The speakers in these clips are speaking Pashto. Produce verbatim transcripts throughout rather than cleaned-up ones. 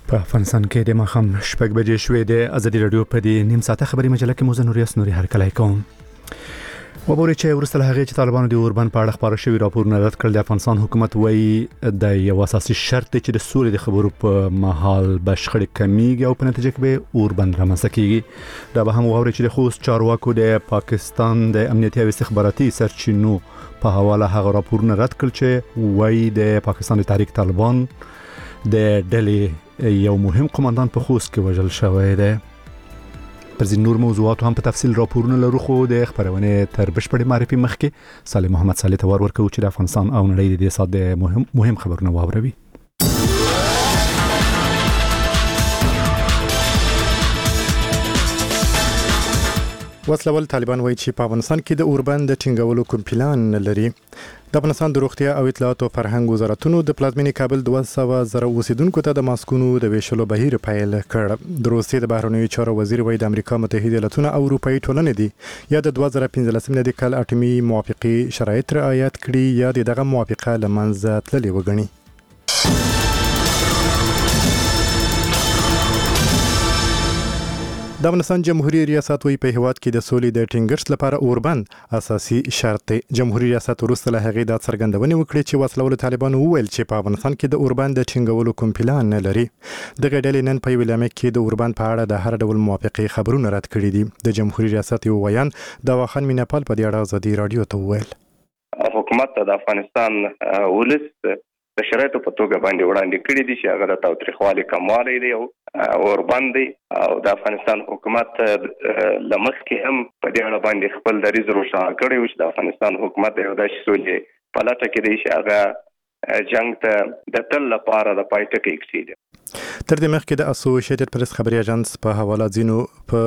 په افغانستان کې د ماښام شپږ بجې شوې د ازادي رادیو په دې نیم ساعته خبري مجله کې موزه نوریاس نوري هرکلی کوم. وګورئ چې ورسره هغه چې طالبانو د اوربند په اړه خبرو شوی راپورونه رد کړل. د افغانستان حکومت وایي د یو اساسي شرط چې د سولې د خبرو په مهال به شخړې کمیږي او په نتیجه کې به اوربند رامنځته کیږي. دا به هم وګورئ چې د خوست چارواکو د پاکستان د امنیتي او استخباراتي سرچینو په حواله هغه راپورونه رد کړل چې وایي د پاکستان د تحریک طالبان د ډلې یو مهم قوماندان په خوست کې وژل شوی دی. پر ځینو نور موضوعاتو هم په تفصیل راپورونه لرو، خو د خبرونه تر بشپړې معرفي مخکې صالح محمد صالح ته ورکو چې د افغانستان او نړۍ د دې سات د مهم مهم خبرونه واوروي. وسلوال طالبان وایي چې په افغانستان کې د اوربند د ټینګولو کوم پلان لري. د افغانستان د روغتیا او اطلاعات او فرهنګ وزارتونو د پلازمینې کابل دوه سوه زره اوسیدونکو ته د ماسکونو د ویشلو بهیر پیل کړ. د روسیې د بهرنیو چارو وزیر وایي د امریکا متحده ایالاتونه او اروپایي ټولنې دي یا د دوه زره پنځلسم د کال اټومي موافقې شرایط رعایت کړي یا د دغه موافقه له منځه تللې وګڼي. د افغانستان جمهوریت ریاست وی په هیواد کې د سولې د ټینګښت لپاره اوربند اساسي شرط دی. جمهوریت ریاست وروسته له هغې دا څرګندونې وکړې چې وسلوال طالبان وویل چې په افغانستان کې د اوربند د ټینګولو کوم پلان نه لري. دغه ډلې نن په یوه اعلامیه کې د اوربند په اړه د هر ډول موافقې خبرونه رد کړي دي. د جمهوریت ریاست یو ویان د واخان میناپال په دې اړه ازادي رادیو ته وویل حکومت د افغانستان ولس د شرایطو په توګه باندې وړاندې کړي دي چې هغه د تاوتریخوالي کموالی دی او اوربند دی او د افغانستان حکومت له مخکې هم په دې اړه باندې خپل دریځ روښانه کړی و چې د افغانستان حکومت یو داسې سولې په لټه کې دی چې هغه جنګ ته د تل لپاره د پای ټکی کېږدي. تر دې مخکې د اسوسییټډ پریس خبري اژانس په حواله ځینو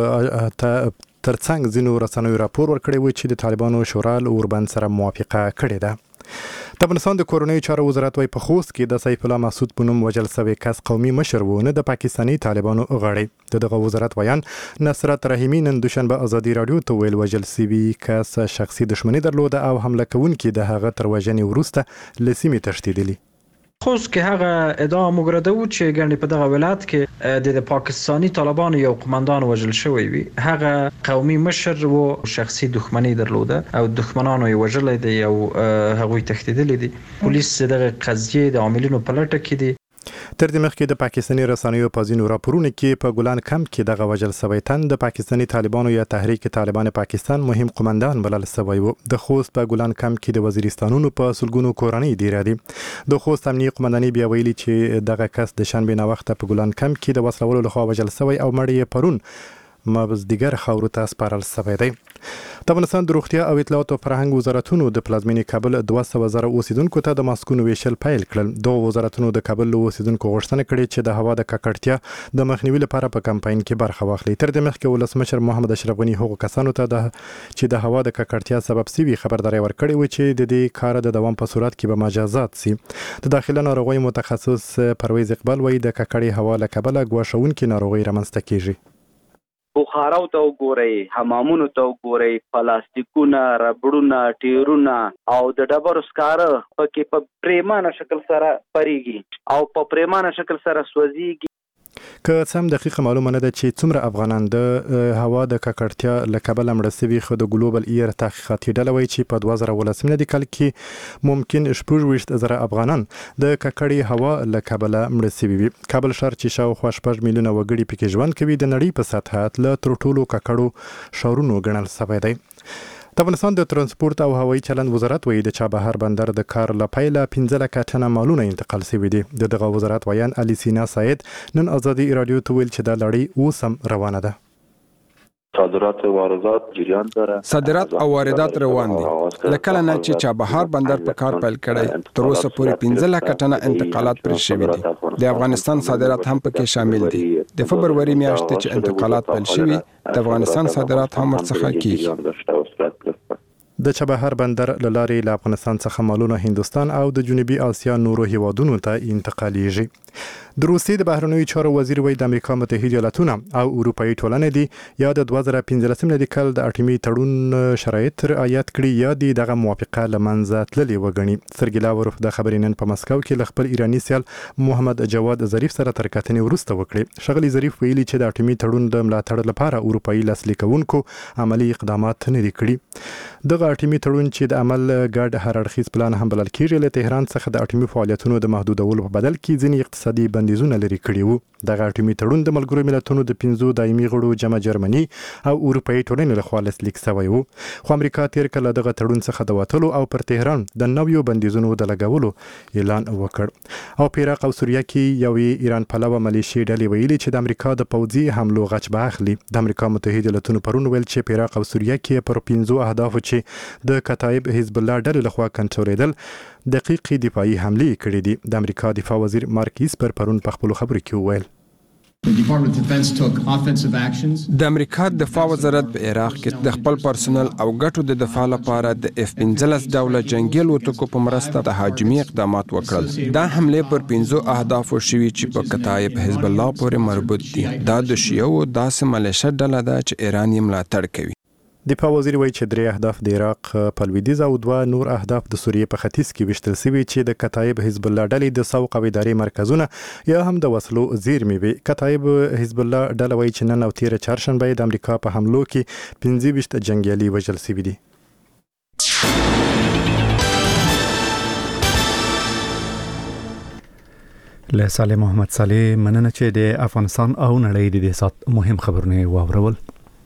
په ترڅنګ ځینو رسنیو راپور ورکړی و چې د طالبانو شورا له اوربند سره موافقه کړې ده. د افغانستان د کورنیو چارو وزارت وايي په خوست کې د سیف الله مسعود په نوم وژل شوی کس قومي مشر و نه د پاکستاني طالبانو غړی. د دغه وزارت ویان نصرت رحیمی نن دوشنبه ازادي رادیو ته ویل وژل شوی کس شخصي دښمنی درلوده او حمله کوونکي د هغه تر وژنې وروسته له سیمې تښتېدلی. خوست کې هغه ادعا مګرده و چې ګڼې په دغه ولایت کې د پاکستاني طالبانو یو قوماندان وژل شوی وي. هغه قومي مشر و شخصي دښمنی درلوده او دښمنانو یې وژلی دی او هغوی تښتېدلی دي. پولیس دغه قضیې د عاملینو په لټه کې دي. تر دې مخکې د پاکستاني رسنیو په ځینو راپورونو کې په ګلان کمپ کې دغه وژل شوی تن د پاکستاني طالبانو یا تحریک طالبان پاکستان مهم قومندان بلل شوی و. د خوست په ګلان کمپ کې د وزیرستانونو په سلګونو کورنۍ ډیره دي. د خوست امنیتي قومندانۍ بیا ویلي چې دغه کس د شنبه نه وخت په ګلان کمپ کې د وسلوالو لخوا وژل شوی او مړی یې پرون مازدیګر خاورو ته سپارل شوی دی. د افغانستان د روغتیا او اطلاعات او فرهنګ وزارتونو د پلازمینې کابل دوه سوه زره اوسیدونکو ته د ماسکونو ویشل پیل کړل. دغه وزارتونو د کابل له اوسیدونکو غوښتنه کړې چې د هوا د ککړتیا د مخنیوي لپاره په کمپاین کې برخه واخلي. تر دې مخکې ولسمشر محمد اشرف غني هغو کسانو ته د چې د هوا د ککړتیا سبب سوي خبرداري ورکړې و چې د دې کار د دوام په صورت کې به مجازات سي. د داخله ناروغیو متخصص پرویز اقبال وایي د ککړې هوا له کبله ګواښونکې ناروغۍ رامنځته کیږي. بخارو ته وګورئ، حمامونو ته وګورئ، پلاستیکونه، ربړونه، ټیرونه او د ډبرو سکاره پکې په پریمانه شکل سره پریږي او په پریمانه شکل سره سوځيږي. که سم دقیق معلومه نه ده چې څومره افغانان د هوا د ککړتیا له کبله مړه شوي، خو د ګلوبل ایر تحقیقاتي ډله وایي چې په دوه زره ولسم کال کې ممکن شپږ ویشت زره افغانان د ککړې هوا له کبله مړه شوي وي. کابل ښار چې شاوخوا شپږ میلیونه وګړي پکې ژوند کوي د نړۍ په سطحه له تر ټولو ککړو ښارونو ګڼل شوی دی. د افغانستان د ترانسپورت او هوایي چلند وزارت وایي د چابهار بندر د کار له پیله پنځه لکه ټنه مالونه انتقال شوي دي. د دغه وزارت ویان علي سینا سعید نن ازادي رادیو ته ویل چې دا لړۍ اوس هم روانه ده. صادرات او واردات جریان داره. صادرات او واردات روان دي. لکه نه چې چابهار بندر په کار پیل کړي تر اوسه پورې پنځه لکه ټنه انتقالات پر شوي دي. د افغانستان صادرات هم پکې شامل دي. د فبروري میاشتې چې انتقالات پیل شوي د افغانستان صادرات هم ورڅخه کیږي. د چابهار بندر له لارې له افغانستان څخه مالونه هندوستان او د جنوبي اسیا نورو هیوادونو ته انتقالیږي. د روسیې د بهرنیو چارو وزیر وایي د امریکا متحده ایالاتونه او اروپאי ټولنې دي یا د دوه زره پنځلسم د کال د اټومي تړون شرایط رعایت کړي یا د دغه موافقه لمنځه تللې وګڼي. سرګی لاوروف د خبرې نن په مسکو کې ل خپل ایرانی سیال محمد جواد ظریف سره تر کتنې وروسته وکړي. شغلی ظریف ویلي چې د اټومي تړون د ملاتړ لپاره اروپאי لاسلیک کوونکو عملی اقدامات نه کړي. دغه اټومي تړون چې د عمل ګډ هر اړخیز پلان هم بلل کېږي له تهران څخه د اټومي فعالیتونو د محدودولو په بدل کې ځینې اقتصادي بندیزونه لري کړي وو. دغه اټومي تړون د ملګرو ملتونو د پنځو دایمي غړو جمع جرمني او اروپאי ټولنې لخوا لاسلیک شوی وو. خو امریکا تیر کله دغه تړون څخه د وټلو او پر تهران د نویو بندیزونو د لګولو اعلان وکړ. او په عراق او سوریه کې یوې ایران پلوه ملیشي ډلې ویلي چې د امریکا د پوځي حملو غچ به اخلي. د امریکا متحده ایالاتونو پرون ویل چې په عراق او سوریه کې پر پنځو اهدافو چې د کتایب حزب الله ډلې لخوا کنټرولېدل دقیق دفاعي حملې کړې دي. د امریکا دفاع وزیر مارک ایسپر پرون په خپل خبرو کې وویل د امریکا دفاع وزارت په عراق کې د خپل پرسنل او ګټو د دفاع لپاره د اف پنځلس ډوله جنگي الوتکو په مرسته د هاجمي اقدامات وکړل. دا حمله پر پنځو اهدافو شوي چې په کتایب حزب الله پورې مربوط دي. دا د شیعو داسې ملیشه ډله ده چې ایران یې ملاتړ کوي. دفاع وزیر وایي چې درې اهداف د عراق په لویدیځ او دوه نور اهداف د سوریې په ختیځ کې وشتل شوي چې د کتایب حزب الله ډلې د سوق او ادارې مرکزونه یا هم د وسلو زیرمې وي. کتایب حزب الله ډله وایي چې نن او تیره چهارشنبه د امریکا په حملو کې پنځه ویشت جنګیالي وژل شوي دي. له صالح محمد صالح مننه چې د افغانستان او نړۍ د سات مهم خبرونه واورول.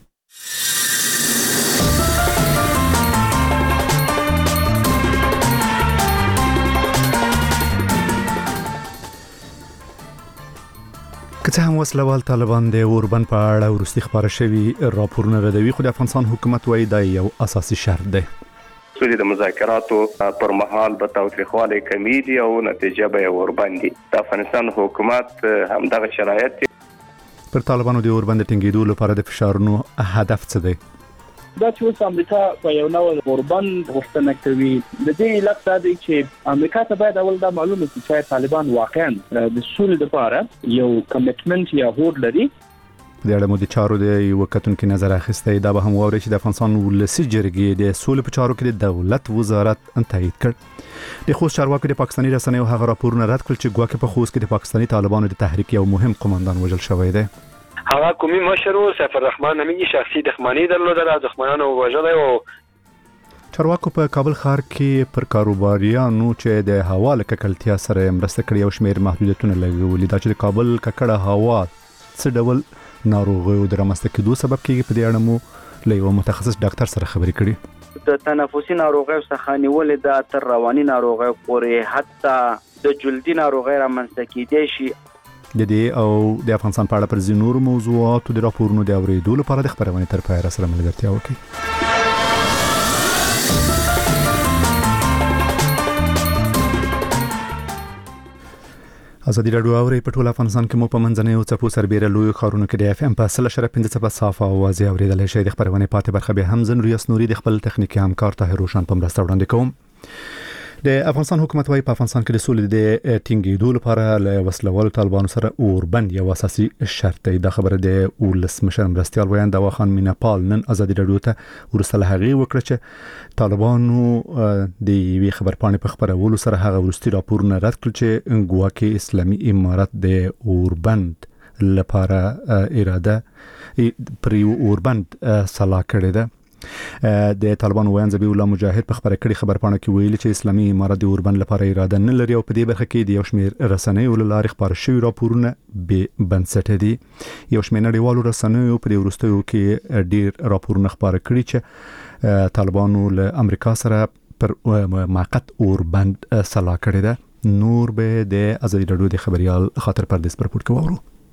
که څه هم وسلوال طالبان د اوربند په اړه وروستي خبره شوي راپورونه ردوي، خو د افغانستان حکومت وایي دا یو اساسي شرط دی. سوري د مذاکراتو پر مهال به تاوتریخوالی کمی دي او نتیجه به اوربند دي. د افغانستان حکومت هم دغه شرایط پر طالبانو د اوربند ټینګېدو لپاره د فشارونو هدف څه دی؟ دا چې اوس امریکا په یو نوع اوربند غوښتنه کوي، د دې علت دا دی چې امریکا ته باید اول دا معلومه شي چې طالبان واقعا د سولې لپاره یو کمیټمنټ یا هوډ لري. د اړه مو د چارو د یو کتونکو نظر اخیسته دا به هم ووري چې د افغانستان ولسی جرګې د سولې په چارو کې د دولت وزارت تایید کړ. د خوست چارواکو د پاکستاني رسنیو هغه راپورونه رد کړل چې ګواکې په خوست کې د پاکستاني طالبانو د تحریک یو مهم قومندان وژل شوی دی. هغه قومي مشر سیف الرحمن نومي شخصي دښمنۍ درلوده، دښمنانو وژلای او چارواکو په کابل ښار کې پر کاروباریانو چې د هوا له ککړتیا سره مرسته کړې او شمېر محدودیتونه لګولي. دا چې د کابل ککړه هوا څه ډول ناروغیو د رامنځته کېدو سبب کېږي، په دې اړه مو له یو متخصص ډاکټر سره خبرې کړې. د تنفسي ناروغیو څخه نیولې د تر رواني ناروغیو پورې حتی د جلدي ناروغیو رامنځته کېدای شي. د دې او د افغانستان په اړه پر ځینو نورو موضوعاتو د راپورونو د اورېدو لپاره د خبرونې تر پایه سره ملګرتیا وکړئ. ازادي راډیو اوري په ټول افغانستان کې مو په منځنیو څپو سربېره لوی ښارونو کې د اف ام په سل شره پنځه څپه صافه اوازې اورېدلی شئ. د خبرونې پاتې برخه به هم زه نوریاس نوري د خپل تخنیکي همکار طاهر روشن په مرسته وړاندې کوم. د افغانستان حکومت وايي په افغانستان کې د سولې د ټینګېدو لپاره له وسلوالو طالبانو سره اوربند یو اساسي شرط دی. دا خبره د ولسمشر مرستیال ویاند دوا خان میناپال نن ازادي راډیو ته ورسته له هغې وکړه چې طالبانو د یوې خبرپاڼې په خپرولو سره هغه وروستي راپورونه رد کړل چې ګواکې اسلامي امارت د اوربند لپاره اراده پر یو اوربند سلا کړې ده. د طالبانو ویاند ذبیح الله مجاهد په خبره کړې خبرپاڼه کې ویلي چې اسلامي امارت د اوربند لپاره اراده نه لري او په دې برخه کې د یو شمېر رسنیو له لارې خپاره شوي راپورونه بې بنسټه دي. یو شمېر نړیوالو رسنیو په دې وروستیو کې ډېر راپورونه خپاره کړي چې طالبانو له امریکا سره پر موقت اوربند سلا کړې ده. نور به د ازادي راډیو د خبريال خاطر پردیس پر پورت کوو.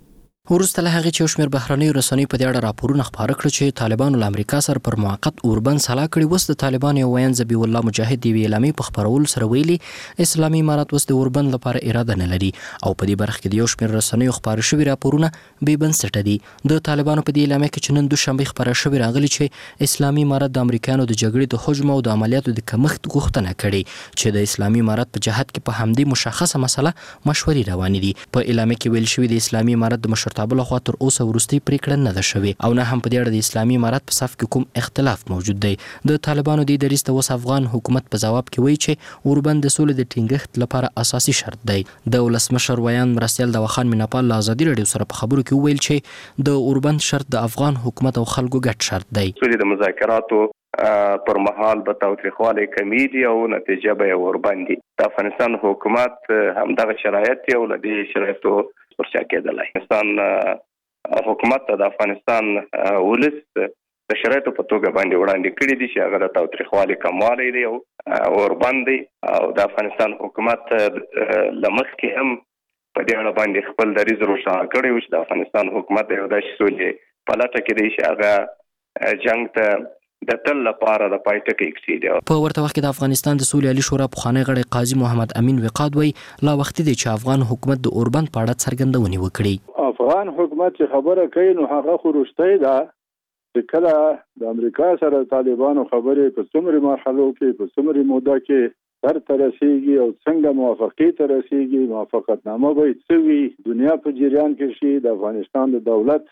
وروسته له هغې چې یو شمېر بهرنیو رسنیو په دې اړه راپورونه خپاره کړل چې طالبانو له امریکا سره پر موقت اوربند سلا کړي. اوس د طالبانو یو ویاند ذبیح الله مجاهد د یوې اعلامیې په خپرولو سره ویلي اسلامي امارت اوس د اوربند لپاره اراده نه لري او په دې برخه کې د یو شمېر رسنیو خپاره شوي راپورونه بې بنسټه دي. د طالبانو په دې اعلامیه کې چې نن دوشنبه خپاره شوې راغلي چې اسلامي امارت د امریکایانو د جګړې د حجم او د عملیاتو د کمښت غوښتنه کړې چې د اسلامي امارت په جهت کې په همدې مشخصه مسله مشورې روانې دي. په اعلامیه کې ویل شوي د اسلامي امارت د مشرتابه لخوا تر اوسه وروستۍ پریکړه نه ده شوې او نه هم په دې اړه د اسلامي امارت په صف کې کوم اختلاف موجود دی. د طالبانو د دریځ ته اوس افغان حکومت په ځواب کې وایي چې اوربند د سولې د ټینګښت لپاره اساسي شرط دی. د ولسمشر ویاند مرستیال دواخان میناپال له ازادي راډیو سره په خبرو کې وویل چې د اوربند شرط د افغان حکومت او خلکو ګډ شرط دی. سولې د مذاکراتو پر مهال به تاوتریخوالی کمیږي او نتیجه به یې ورباندي. د افغانستان حکومت همدغه شرایط یې او له دې شرایطو پر شا کېدلی. افغانستان حکومت ته د افغانستان ولس د شرایطو په توګه باندې وړاندې کړي دي چې هغه د تاوتریخوالي کموالی دی او ورباندي او د افغانستان حکومت له مخکې هم په دې اړه باندې خپل دریځ روښانه کړی و چې د افغانستان حکومت یو داسې سولې په لټه کې دی چې هغه جنګ ته د تل لپاره د پای ټکی کېږي. په ورته وخت کې د افغانستان د سولې عالی شورا پخوانی غړی قاضي محمد امین وقاد وایي لا وخت دی چې افغان حکومت د اوربند په اړه څرګندونې وکړي. افغان حکومت چې خبره کوي نو هغه خو وروستۍ ده چې کله د امریکا سره طالبانو خبرې په څومره مرحلو کې په څومره موده کې سر ته رسیږي او څنګه موافقې ته رسیږي موافقتنامه به څه وي دنیا په جریان کې شي د افغانستان د دولت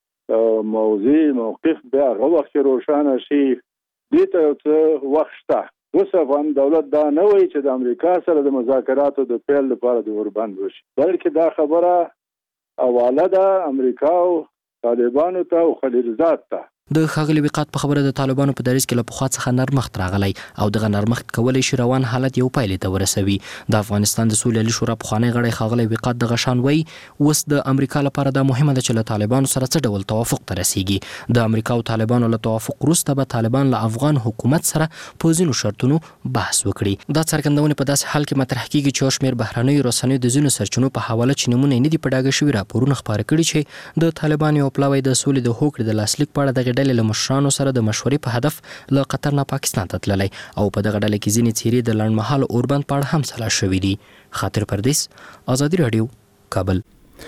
موضوع موقف بیا هغه وخت روښانه شي. دې ته یو څه وخت شته. اوس افغان دولت دا نه وایي چې د امریکا سره د مذاکراتو د پیل لپاره د اوربند وشي بلکې دا خبره حواله ده امریکا او طالبانو ته او خلیلزاد ته. د ښاغلي وقاد په خبره د طالبانو په دریځ کې له پخوا څخه نرمښت راغلی او دغه نرمښت کولی شي روان حالت یو پایلې ته ورسوي. د افغانستان د سولې عالی شورا پخوانی غړی ښاغلی وقاد دغه شان وایي اوس د امریکا لپاره دا مهمه ده چې له طالبانو سره څه ډول توافق ته رسیږي. د امریکا او طالبانو له توافق وروسته به طالبان له افغان حکومت سره په ځینو شرطونو بحث وکړي. دا څرګندونې په داسې حال کې مطرح کیږي چې یو شمېر بهرنیو رسنیو د ځینو سرچینو په حواله چې نومونه یې نه دي په ډاګه شوي راپورونه خپاره کړي چې د طالبانو یو پلاوی د سولې د هوکړې د لاسلیک په اړه دغې ډلې له مشرانو سره د مشورې په هدف له قطر نه پاکستان ته تللی او په دغه ډله کې ځینې څیرې د لنډمهاله اوربند په اړه هم سلا شوي دي. خاطر پردیس، ازادي راډیو، کابل.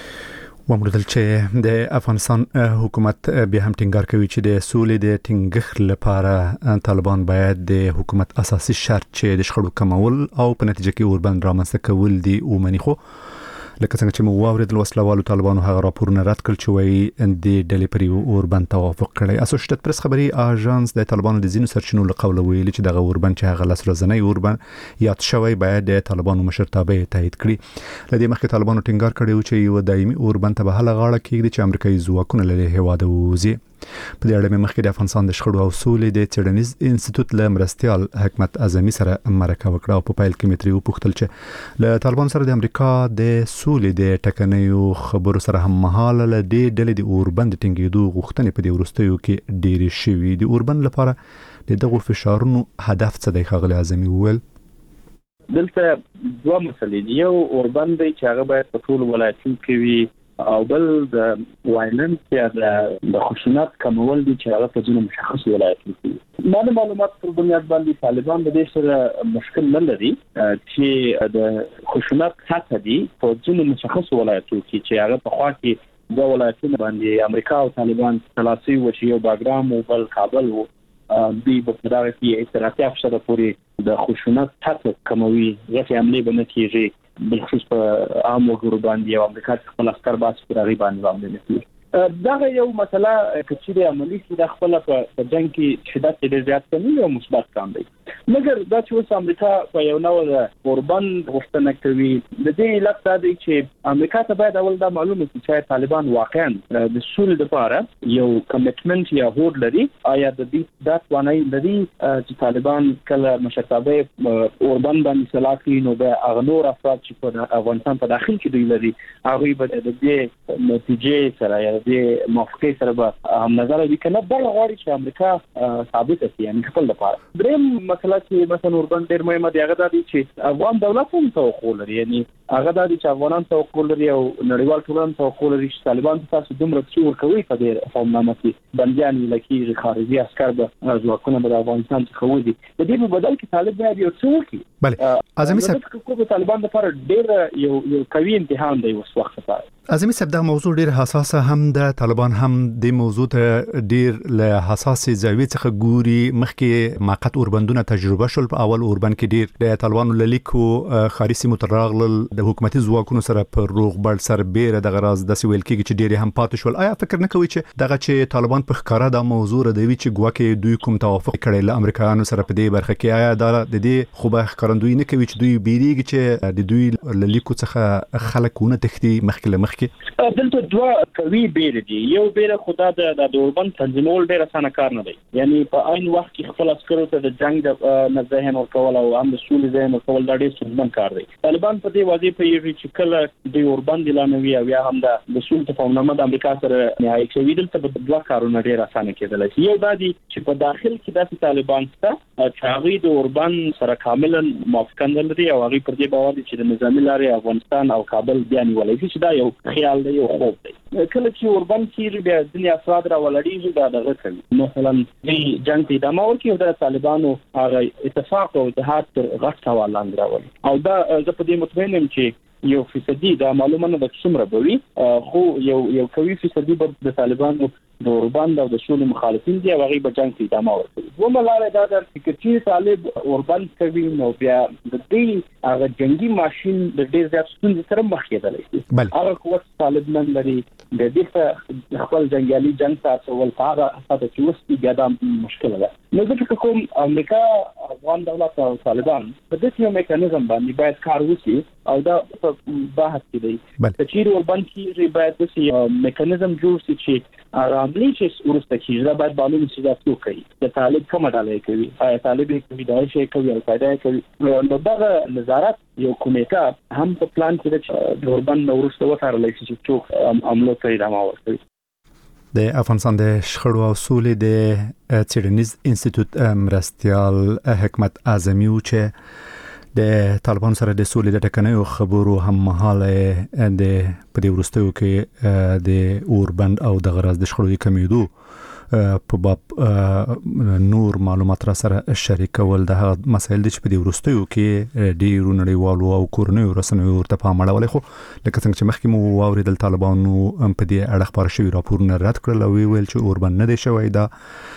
ومردل چې د افغانستان حکومت بیا هم ټینګار کوي چې د سولې د ټینګښت لپاره طالبان باید د حکومت اساسي شرط چې د شخړو کمول او په نتیجه کې اوربند رامنځته کول دي ومني. خو لکه څنګه چې مو واورېدل وسلوالو طالبانو هغه راپورونه رد کړل چې وایي د ډلې پر یو اوربند توافق کړی. اسوسییټډ پریس خبري اژانس د طالبانو د ځینو سرچینو له قوله ویلي چې دغه اوربند چې هغه لس ورځنی اوربند یاد شوی باید د طالبانو مشرتابه تایید کړي. له دې مخکې طالبانو ټینګار کړی و چې یو دایمي اوربند ته به هله غاړه کېږدي چې امریکایي ځواکونه له هېواده ووځي. په دې اړه مخکې د افغانستان د شخړو او سولې د څېړنیز انسټیټیوټ له مرستیال حکمت اعظمي سره مرکه وکړه او په پایل کې مې ترې وپوښتل چې له طالبانو سره د امریکا د سولې د ټکنیو خبرو سره هم مهاله له دې ډلې د اوربند ټینګېدو غوښتنې په دې وروستیو کې ډېرې شوي. د اوربند لپاره د دغو فشارونو هدف څه دی؟ ښاغلي اعظمي وویل دلته دوه مسلې دي. یو اوربند دی چې هغه باید په ټولو ولایتونو کې وي او بل د وایلنس یا د خشونت کمول دي چې هغه په ځینو مشخصو ولایتونو کې. ما د معلومات پر بنیاد باندې طالبان د دې سره مشکل نه لري چې د خشونت سطح دي په ځینو مشخصو ولایتونو کې چې هغه په خوا کې د ولایتونو باندې امریکا او طالبان تلاسی و چې یو باګرام او بل کابل و دی په دغه کې استراتیجي افشاره پورې د خشونت سطح کموي غټي عملي بنه کیږي بالخصوص په عام وګړو باندې او امریکا خپل عسكر باس پر غي باندې باندې نشي. دغه یو مسله چې عملی کې د خپل په جنگ کې شدت ډېر زیات کمی او مثبت کم دی. مګر دا چې اوس امریکا په یو نوع اوربند غوښتنه کوي د دې لپاره دی چې امریکا ته باید اول دا معلومه شي چې طالبان واقعا د سولې لپاره یو کمیټمنټ یا هوډ لري آیا د دې د توانایي لري چې طالبان کله مشرتابه اوربند باندې سلا کوي نو به اغنور افراد چې په افغانستان په داخل کې دی لري هغه به د دې نتیجې سره یا د موافقې سره به هم نظر وي کنه بل غواړي چې امریکا ثابت شي یعنی خپل لپاره. دریم مسله چې مثلا اوربند ډېر مهمه دی هغه دا دی چې افغان دولت هم توخول لري یعنی هغه د افغانان توقع لري او نړیوال ټولنه توقع لري چې طالبان تاسو دومره څه ورکوي په دې قومنامه کې بنديان لکه خارجي عسكر به ځواکونه به افغانستان څخه ودی د دې په بدل کې طالب باید یو څه وکړي. بله اعظمي صاحب کوم طالبان لپاره ډېر یو یو قوي امتحان دی اوس وخت لپاره. اعظمي صاحب دا موضوع ډېر حساسه هم د طالبان هم د موضوع ته ډېر له حساسه زاویې څخه ګوري. مخکې موقت اوربندونه تجربه شول په اول اوربند کې ډېر د طالبانو للیکو خارجي سیمو ته راغلل د حکومتي ځواکونو سره پر روغبړ سربېره دغه راز داسې ویل کېږي چې ډېر هم پاتې شول. آیا فکر نه کوي چې دغه چې طالبان په ښکاره دا موضوع ردوي چې ګواکې دوی کوم توافق کړی له امریکایانو سره په دې برخه کې، آیا دا د دې خو به ښکارندویي نه کوي چې دوی بیریږي چې د دوی للیکو څخه خلک ونه تښتي مخکې له مخکې؟ دلته دوه قوي بیره دي. یو بیره خدا د اوربند تنظیمول ډېر اسانه کار نه دی، یعنی په عین وخت کې خپل عسکرو ته د جنگ د ذهن ورکول او هم د سولې ذهن ورکول دا ډېر ستونزمن کار دی. طالبان په دې واضح پیږي چې کله د اوربند اعلانوي او یا هم د سولې تفاهمنامه د امریکا سره نهایی کوي، دلته به دوه کارونه ډېر اسانه کېدل شي. یو دا دی چې په داخل کې داسې طالبان شته چې هغه د اوربند سره کاملا موافقت لري او هغه پر دې باور دي چې د نظامی لارې افغانستان او کابل بیا نیولای شي. چې دا یو خیال دی، یو خوب دی. کله چې اوربند کې بیا ځینې افراد راولړېږي دا دغه کوي، مثلا د جنگ ته ادامه ورکوي او د طالبانو هغه اتفاق او اتحاد تر غټ سوال لاندې راولي. او دا زه په دې مطمئن یم چې یو فیصدي دا معلومه نه ده څومره به وي، خو یو یو کوي فیصدي به د طالبانو د اوربند او د شول مخالفین دي او هغه به جنگ ته ادامه ورکوي. دومره لاره دا ده چې طالب اوربند کوي نو بیا د دې هغه جنگي ماشين د ډېر زیات ستونزې سره مخ کېدلی شي. هغه قوت طالب نن لري د دې خپل جنگیالي جنگ ته ول هغه اساس چې وستی بیا دا مشکل ده. نو ځکه کوم امریکا افغان دولت او طالبان په دې یو میکانیزم باندې باید کار وکړي او دا په بحث کې دی چې اوربند کې باید د میکانیزم جوړ شي چې عملی چې ورسته کېږي دا باید معلوم شي دا څوک کوي، د طالب کومه ډله کوي، آیا طالب کوي دا شی کوي او فایده کوي. نو دغه نظارت یو کمیټه هم په پلان کې د اوربند نو ورسته وڅارل شي چې څوک عملو ته ادامه ورکوي. د افغانستان د شخړو او سولې د څېړنیز انسټیټیوټ مرستیال حکمت اعظمي و چې د طالبان سره د سولې د ټکنیو خبرو هم مهاله د په دې وروستیو کې د اوربند او د غراز د شخړو کمیدو په باب نور معلومات را سره شریکول د هغه مسایل چې په دې وروستیو کې ډېرو نړیوالو او کورنیو رسنیو ورته پام اړولی. خو لکه څنګه چې مخکې مو واورېدل طالبانو په دې اړه خپاره شوي راپورونه رد کړل او ویل چې اوربند نه دی شوی، دا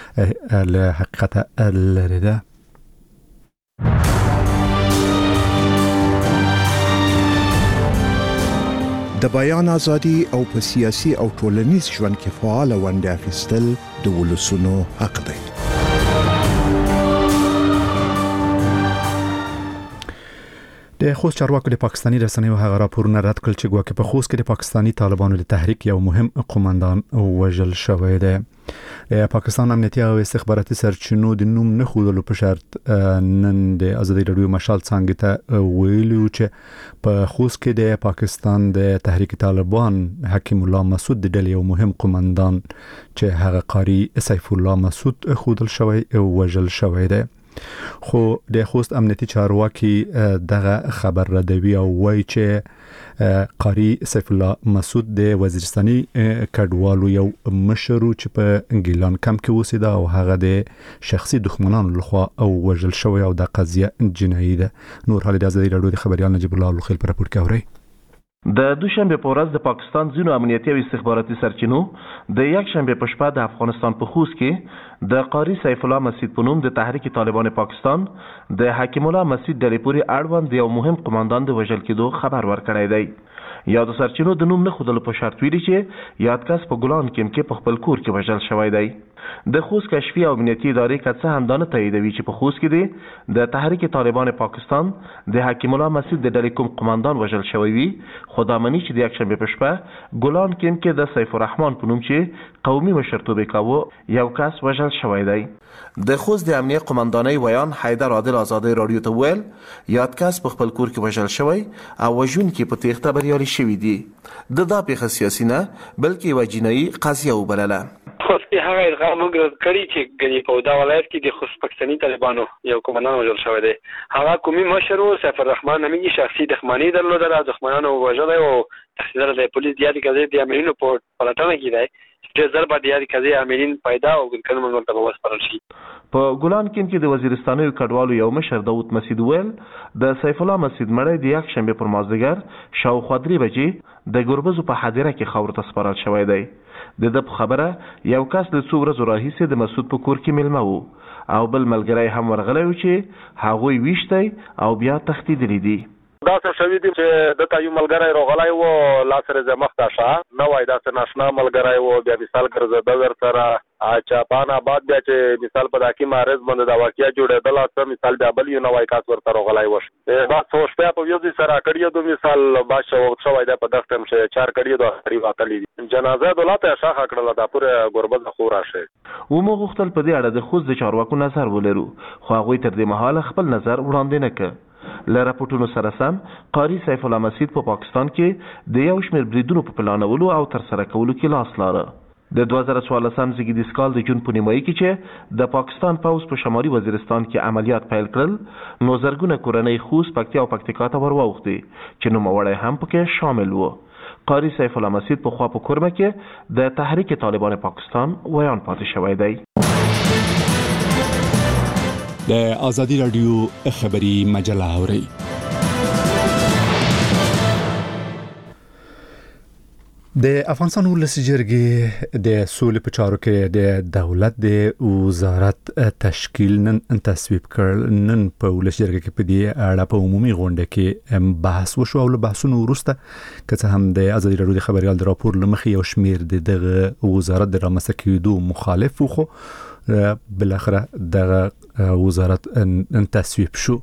له حقیقته لرې ده. د بیان ازادي او په سیاسي او ټولنیز ژوند کې فعال ونډه اخیستل د ولسونو حق دی. د خوست چارواکو د پاکستاني رسنیو هغه راپورونه رد کړل چې ګواکې په خوست کې د پاکستاني طالبانو د تحریک یو مهم قومندان وژل شوی دی. د پاکستان امنیتي او استخباراتي سرچینو د نوم نه ښودلو په شرط نن د ازادي راډیو مشال څانګې ته ویلي چې په خوست کې د پاکستان د تحریک طالبان حکیم الله مسعود د ډلې یو مهم قومندان چې هغه قاری سیف الله مسعود ښودل شوی او وژل شوی دی. خو د خوست امنیتي چارواکي دغه خبر ردوي او وایي چې قاری سیف الله مسعود د وزیرستاني کډوالو یو مشر چې په انګیلان کم کې اوسېده او هغه د شخصي دښمنانو لخوا او وژل شوی او د قضیه جنایي ده. نور حال د ازادي راډیو د خبريال نجیب الله الخیل پر راپور کوي. د دوشنبه په ورځ د پاکستان ځینو امنیتي او استخباراتي سرچینو د یک شنبه په شپه د افغانستان په خوست کې د قاری سیف الله مسعود په نوم د تحریک طالبان پاکستان د حکیم الله مسعود ډلې پورې اړوند یو مهم قومندان د وژل کېدو خبر ورکړی دی. یاد سرچینو د نوم نه ښودلو په شرط ویلي چې یاد کس په ګلان کیم کې په خپل کور کې وژل شوی دی. د خوست کشفي او امنیتي ادارې که څه هم دا نه تاییدوي چې په خوست کې دی د تحریک طالبان پاکستان د حکیم الله مسعود د ډلې کوم قومندان وژل شوی وي، خو دا مني چې د یکشنبې په شپه ګلان کیم کې د سیف الرحمن په نوم چې قومي مشرتوب کاوه یو کس وژل شوی دی. د خوست د امنیه قومندانۍ ویان حیدر عادل ازادي راډیو ته ویل یاد کس په خپل کور کې وژل شوی او وژونکي په تیښته بریالي شوي دي. د دا پیښه سیاسي نه بلکې یوه جنایي قضیه وبلله. خو په هغه ادغام وګرځ کړی چې ګني په دا ولایت کې د خوست پاکستاني طالبانو یو کمانډان وژل شوی دی. هغه قومي مشر سیف الرحمن نومي شخصي دښمني درلوده، دښمنانو وژل او تحصیلدار د پولیس دیاري کړي د امرینو په پلټنه کې دی چې ضربه دیاري کړي امرین پیدا او ګنکن منګل ته وسپارل شي. په ګولان کې د وزیرستاني کډوالو یو مشر داوود مسعود ویل د سیف الله مسعود مړی د یک شنبه پر مازدیګر شاوخوا درې بجې د ګربزو په حادثه کې خاور ته سپارل شوی دی. د د خبره یو کس د څو ورځې راهیسې د مسعود په کور کې مېلمه وو او بل ملګری هم ورغلی و چې هغوی ویشتی او بیا تښتېدلي دي. دا څه شوي دي چې دلته یو ملګری راغلی و لاسره زه مخته شه نه وای داسې ناشنا ملګری و بیا مثال ګرځېده ورسره چاپان آباد بیا چې مثال په داکي معرض باندې دا واقعه جوړېدله څه مثال بیا بل یو نوی کس ورته راغلی و دا څو شپې په یو ځای سره کړي دو مثال باشه وخت شوی دی په دښته هم چې چار کړي دو اخري واقعي دي جنازه دولت یې شاخه کړله دا پوره ګربز خو راشه. ومو غوښتل په دې اړه د خوست د چارواکو نظر ولرو خو هغوی تر دې مهاله خپل نظر وړاندې نه کړ. له راپورټونو سره سم قاری سیف الله مسعود په پاکستان کې د یو شمېر بریدونو په پلانولو او ترسره کولو کې لاس لاره. د دوه زره څوارلسم زیږدیز کال د جون په نیمایي کې چې د پاکستان پوځ په شمالي وزیرستان کې عملیات پیل کړل نو زرګونه کورنۍ خوست پکتیا او پکتیکا ته ور واوښتې چې نوموړی هم پکې شامل و. قاری سیف الله مسعود په خوا په کورمه کې د تحریک طالبان پاکستان ویان پاتې شوی دی. د آزادی رادیو خبری مجله اوري. د افغانستان ولسی جرګې د سولې په چارو کې د دولت د وزارت تشکیل نن تصویب کړ. نن په ولسی جرګې کې په دې اړه په عمومي غونډه کې بحث وشو او له بحثونو وروسته که څه هم د آزادی رادیو د خبريال د راپور لمخې یو شمیر د دغه وزارت د رامنځته کېدو مخالف وو بل اخره د وزارت ان تصویب شو.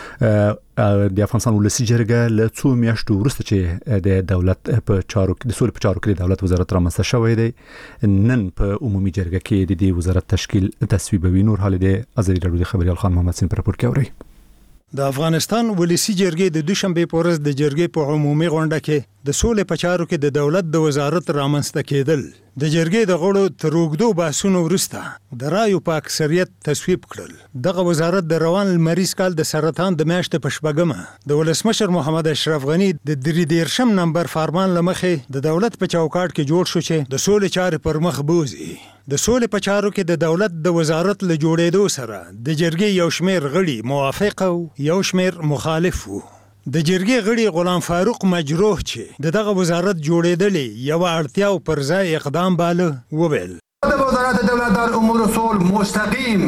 د افغانستان ولسی جرګه له څو میاشتو وروسته چې د دولت په چارو کې د سولې په چارو کې د دولت وزارت رامنځته شوی دی نن په عمومي جرګه کې د دې وزارت تشکیل تصویبوي. نور حال د آزادی رادیو د خبريال خان محمد سین پر راپور کې اوري. د افغانستان ولسی جرګې د دوشنبه په ورځ د جرګې په عمومي غونډه کې د سولې په چارو کې د دولت د وزارت رامنځته کېدل د جرګې د غړو تر اوږدو بحثونو وروسته د رایو په اکثریت تصویب کړل. دغه وزارت د روان لمریز کال د سرطان د میاشتې په شپږمه د ولسمشر محمد اشرف غنی د درې دیرشم نمبر فرمان لمخې د دولت په چوکاټ کې جوړ شو چې د سولې چارې پر مخ بوزي. د سولې په چارو کې د دولت د وزارت له جوړېدو سره د جرګې یو شمېر غړي موافق او یو شمېر مخالف وو. د جرګې غړي غلام فاروق مجروح چې دغه وزارت جوړېدلې یو اړتیا او پر ځای اقدام باله وویل. د وزارت دولت در امور صلح مستقیم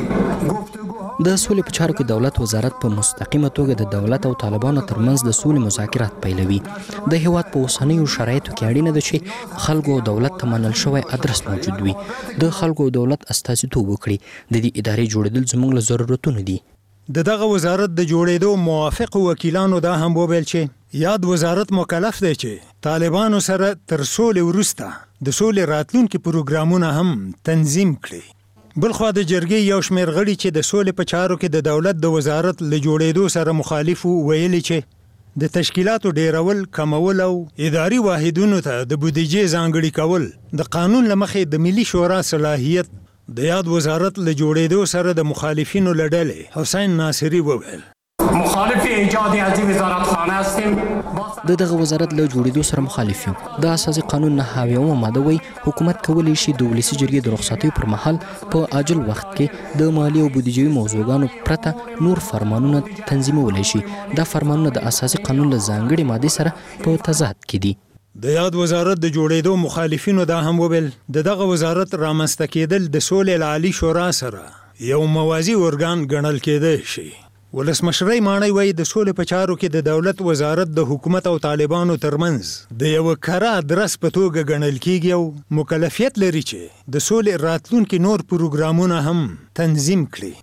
د سولې په چارو کې دولت وزارت په مستقیمه توګه د دولت او طالبانو ترمنځ د سولې مذاکرات پیلوي. د هیواد په اوسنیو شرایطو کې اړینه ده چې خلکو او دولت ته منل شوی ادرس موجود وي. د خلکو او دولت استازیتوب وکړي. د دې ادارې جوړېدل زموږ له ضرورتونو دي. د دغه وزارت د جوړېدو موافق وکیلانو دا هم وویل چې یاد وزارت مکلف دی چې طالبانو سره تر سولې وروسته د سولې راتلونکي پروګرامونه هم تنظیم کړي. بلخوا د جرګې یو شمېر غړي چې د سولې په چارو کې د دولت د وزارت له جوړېدو سره مخالف ویلي چې د تشکیلاتو ډیرول کمول او اداري واحدونو ته د بودیجې ځانګړي کول د قانون لمخې د ملي شورا صلاحیت د یاد وزارت له جوړېدو سره د مخالفینو لړلې حسین ناصری وویل. مخالف ایجاد از وزارت خانه هستیم. د دغه وزارت له جوړېدو سره مخالف یو. د اساسي قانون نه اویاومه ماده وایي حکومت کولی شي د ولسي جرګې د رخصتۍ پر مهال په عاجل وخت کې د مالي او بودیجوي موضوعګانو پرته نور فرمانونه تنظیمولی شي. دا فرمانونه د اساسي قانون له ځانګړې مادې سره په تضاد کې دي. د یاد وزارت د جوړېدو مخالفینو دا هم وویل د دغه وزارت رامنځته کېدل د سولې عالی شورا سره یو موازی ارګان ګڼل کېدی شي. ولسمشرۍ ماڼۍ وایي د سولې په چارو کې د دولت وزارت د حکومت او طالبانو ترمنځ د یو کره ادرس په توګه ګڼل کېږي او مکلفیت لري چې د سولې راتلونکي نور پروګرامونه هم تنظیم کړي.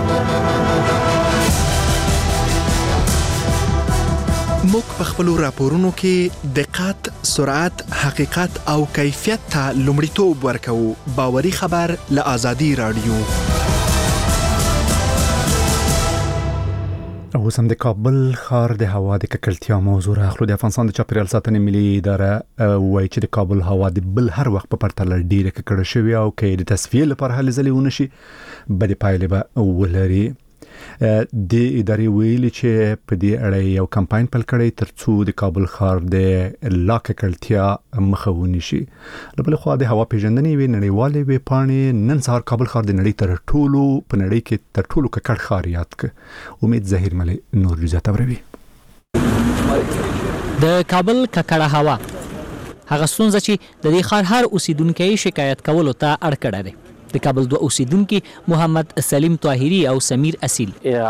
موږ په خپلو راپورونو کې دقت، سرعت، حقیقت او کیفیت ته لومړیتوب ورکوو. باوري خبر له آزادی رادیو. اوس هم د کابل ښار د هوا د ککړتیا موضوع راخلو. د افغانستان د چاپیریال ساتنې ملي اداره وایي چې د کابل هوا د بل هر وخت په پرتله ډیره ککړه شوې او کې د تصفیې لپاره هلې ځلې ونشي بدې پایلې به ولري. د ادارې ویلي چې په دې اړه یو کمپاین پیل کړی ترڅو د کابل ښار د لا ککړتیا مخه ونیسي. له بلې خوا د هوا پیژندنې یوې نړیوالې ویبپاڼې نن سهار کابل ښار د نړۍ تر ټولو په نړۍ کې تر ټولو ککړ ښار یاد کړ. امید ظاهر ملي نور جزئیات اوروي. د کابل ککړه هوا هغه ستونزه چې د دې ښار هر اوسیدونکو شکایت کولو ته اړ کړی دی. د کابل دوه اوسیدونکو محمد سلیم طاهری او سمیر اصیل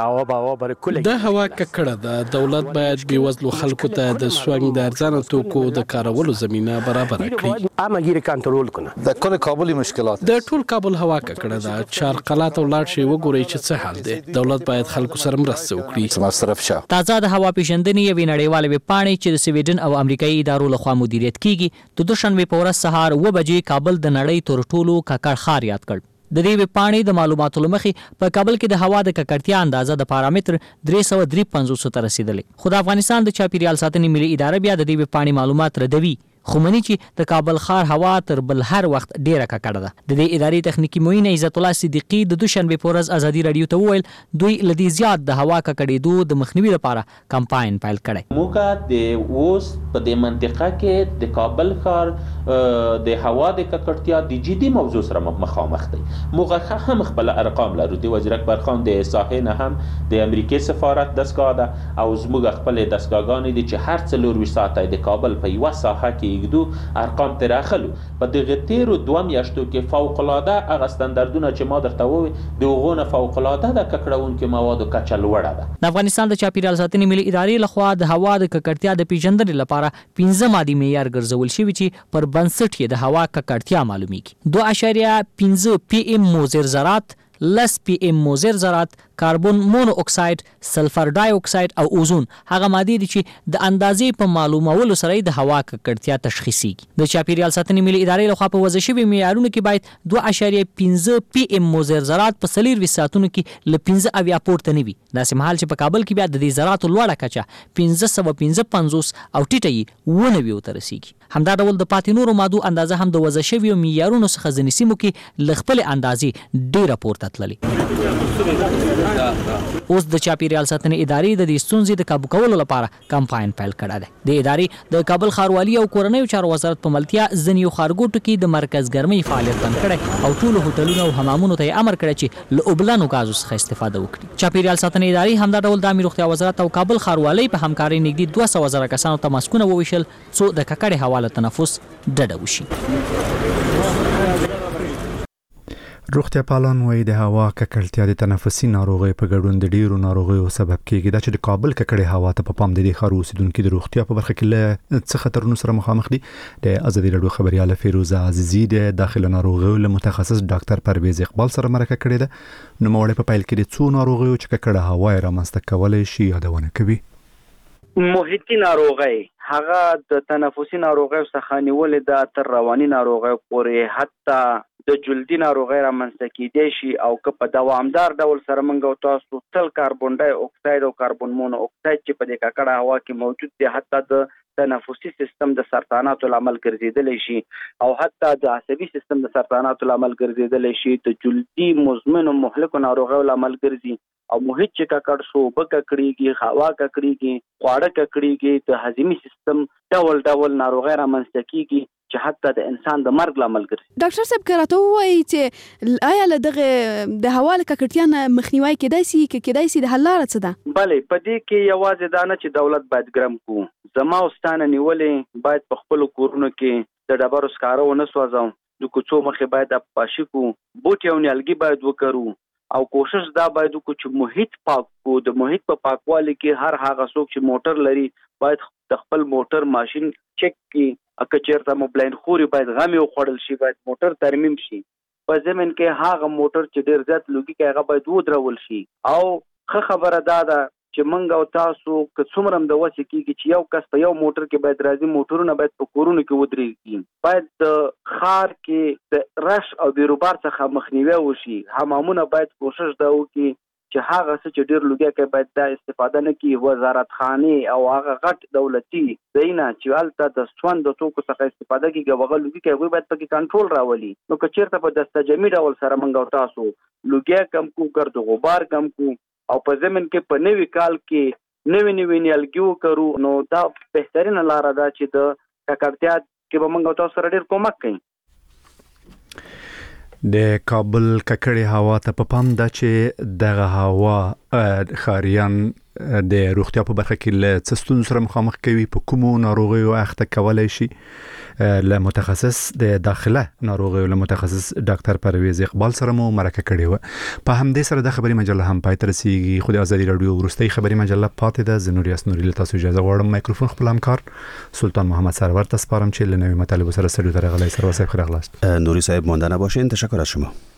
د هوا ککړه ده. دولت باید بې وزلو خلکو ته د سونګ د ارزانه توکو د کارولو زمینه برابر کړي. امگیر کنټرول کنه د کل کابل مشکلات د ټول کابل هوا ککړه ده. چارقلات او لاړ شي وګورئ چې څه حال دی. دولت باید خلکو سره مرسته وکړي. مصرف شه. تازه د هوا پیژندنې یوې نړیواله ویبپاڼې چې د سویډن او امریکایي ادارو لخوا مدیریت کیږي د دوشنبه په ورځ سهار اوه بجې کابل د نړۍ تر ټولو ککړ ښار یاد کړ. د دې ویبپاڼې د معلوماتو لمخې په کابل کې د هوا د ککړتیا اندازه د پارامتر درې سوه درې پنځوس ته رسیدلې. خو د افغانستان د چاپیریال ساتنې ملي اداره بیا د دې ویبپاڼې معلومات ردوي. خو مني چې د کابل ښار هوا تر بل هر وخت ډیره ککړه ده. د دې ادارې تخنیکی معین عزت الله صدیقی د دوشنبه په ورځ ازادي رادیو ته وویل دوی لدی زیات د هوا ککړېدو د مخنیوي لپاره کمپاین پیل کړی. موږ د اوس په دې منطقه کې د کابل ښار د هوا د ککړتیا د جدي موضوع سره مخامخ دی. موږ هم خپل ارقام لرو. د وزیر اکبر خان د ساحې نه هم د امریکای سفارت دستګاه ده او زموږ خپل دستګاهګانې دي چې هر څلور ویشت ساعته د کابل په یوه ساحه کې یګدو ارقام تر اخلو. په دغه تیرو دوه میاشتو کې فوق العاده هغه ستاندردونه چې ما درته وویل د هغونه فوق العاده د ککړونکو موادو کچه لوړه ده. د افغانستان د چاپیریال ساتنې ملي ادارې لخوا د هوا د ککړتیا د پیژندنې لپاره پنځه مادي معیار ګرځول شوی چې پر بنسټ یې د هوا ککړتیا معلومیږي. دوه اعشاریه پنځه پی ام مضر ذرات، لس پی ام مضر ذرات، کاربن مونو اکساید، سلفر ډای اکساید او اوزون هغه مادې دي چې د اندازې په معلومولو سره د هوا ککړتیا تشخیصيږي. د چاپیریال ساتنې ملي ادارې لخوا په وضع شوي معیارونو کې باید دوه اعشاریه پنځه پی ام مضر ذرات په څلور ساعتونو کې له پنځه اویا پورته نه وي. داسې مهال چې په کابل کې بیا د دې ذراتو لوړه کچه پنځه سوه پنځه پنځوس او ټیټه یې اوه نوي ته رسیږي. همدا ډول د پاتې نورو مادو اندازه هم د وضع شویو معیارونو څخه ځینې سیمو کې له خپلې اندازې ډیره پورته تللې. اوس د چاپیریال ساتنې ادارې د دې ستونزې د کابو کولو لپاره کمپاین پیل کړی دی. د ادارې د کابل ښاروالي او کورنیو چارو وزارت په ملتیا ځینې ښارګوټو کې د مرکز ګرمۍ فعالیت بند کړی او ټولو هوټلونو او حمامونو ته امر کړی چې له اوبلنو غازو څخه استفاده وکړي. چاپیریال ساتنې ادارې همدا ډول د عامه روغتیا وزارت او کابل ښاروالۍ په همکارۍ نږدې دوه سوه زره کسانو ته ماسکونه وویشل څو د ککړې هوا له تنفس ډډه وشي. روغتیا پالان وایي د هوا ککړتیا د تنفسي ناروغیو په ګډون د ډیرو ناروغیو سبب کیږي. دا چې د کابل ککړې هوا ته په پام د دې ښار اوسیدونکو د روغتیا په برخه کې له څه خطرونو سره مخامخ دي. د ازادي راډیو خبرياله فیروزه عزیزی د داخله ناروغیو له متخصص ډاکټر پرویز اقبال سره مرکه کړې ده. نو موږ په پیل کې د څو ناروغیو چې ککړه هوا یې رامنځته کولای شي یادونه کوي. محیطي ناروغي هغه د تنفسي ناروغیو څخه نیولې ده تر رواني ناروغیو پورې حتی د جلدي ناروغي رامنځته کېدای شي او که په دوامدار ډول سره موږ او تاسو تل کاربن ډای اکساید او کاربن مونو اکساید چې په دې ککړه هوا کې موجود دي حتی د تنفسي سیستم د سرطاناتو لامل ګرځیدلی شي او حتی د عصبي سیستم د سرطاناتو لامل ګرځیدلی شي. د جلدي مزمنو مهلکو ناروغیو لامل ګرځي او محیط چې ککړ شو اوبه ککړېږي، هوا ککړېږي، خواړه ککړېږي، د هضمي سیستم ډول ډول ناروغۍ رامنځته کېږي چې حتی د انسان د مرګ لامل ګرځي. ډاکټر صاحب که راته ووایي چې آیا له دغه د هوا له ککړتیا نه مخنیوی کېدای شي که کېدای شي د حل لاره څه ده؟ بلې په دې کې یوازې دا نه چې دولت باید ګرم کړو. زما او ستانه نیولې باید په خپلو کورونو کې د ډبرو سکاره ونه سوځو، د کوڅو مخې باید پاشي کړو، بوټي او نیالګي باید وکرو او کوشش دا باید وکړو چې محیط پاک کړو. د محیط په پاکوالي کې هر هغه څوک چې موټر لري باید د خپل موټر ماشین چک کړي. که چېرته مو بلاین خوري باید غمې وخوړل شي، باید موټر ترمیم شي. په ضمن کې هغه موټر چې ډېر زیات لوګي کوي هغه باید ودرول شي. او ښه خبره دا ده چې موږ او تاسو که څومره هم د وسې کېږي چې یو کس په یو موټر کې باید راځي، موټرونه باید په کورونو کې ودرېږي. باید د ښار کې د رش او بیروبار څخه مخنیوی وشي. حمامونه باید کوشش دا وکړي چې هغه څه چې ډیر لوګي کې باید دا استفاده نه کی وزارت خانه او هغه غټ دولتي زینا چې الته د سوند د توکو څخه استفاده کیږي وغه لوګي کې هغه باید پکې کنټرول راولي. نو که چیرته په دستجمی ډول سره منګو تاسو لوګي کم کو ګرد غبار کم کو او په زمين کې په نوي کال کې نوي نوي نیالګیو کرو نو دا بهترین لار ده چې د ککړتیا کې به منګو تاسو سره ډیر کومک کوي. د کابل ککړې هوا ته په پام ده چې دغه هوا خاریان د روغتیا په برخه کې له څه ستونزو سره مخامخ کوي، په کومو ناروغیو اخته کولای شي. له متخصص د داخله ناروغیو له متخصص ډاکټر پرویز اقبال سره مو مرکه کړې و. په همدې سره د خبري مجله هم پای ته رسیږي. خو د ازادي رادیو وروستۍ خبري مجله پاتې ده. زه نوریاس نوري له تاسو اجازه غواړم. مایکروفون خپل همکار سلطان محمد سرور ته سپارم چې له نوې مطالب سره سره درغلای سره وسه خیر اخلاص. نوری صاحب ماندنه باشین. تشکر از شما.